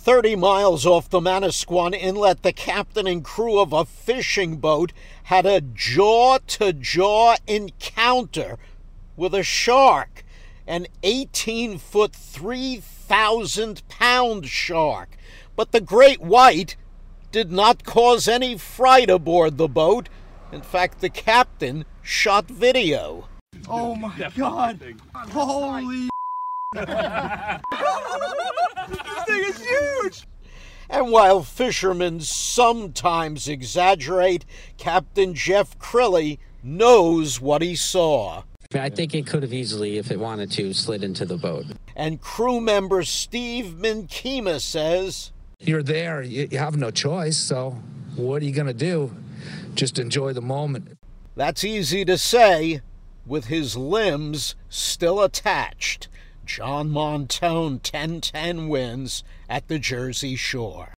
30 miles off the Manasquan Inlet, the captain and crew of a fishing boat had a jaw-to-jaw encounter with a shark, an 18-foot, 3,000-pound shark. But the great white did not cause any fright aboard the boat. In fact, the captain shot video. Oh my God! Holy! This thing is huge! And while fishermen sometimes exaggerate, Captain Jeff Crilly knows what he saw. I think it could have easily, if it wanted to, slid into the boat. And crew member Steve Minkema says, "You're there, you have no choice, so what are you going to do? Just enjoy the moment." That's easy to say, with his limbs still attached. John Montone, 10-10 wins at the Jersey Shore.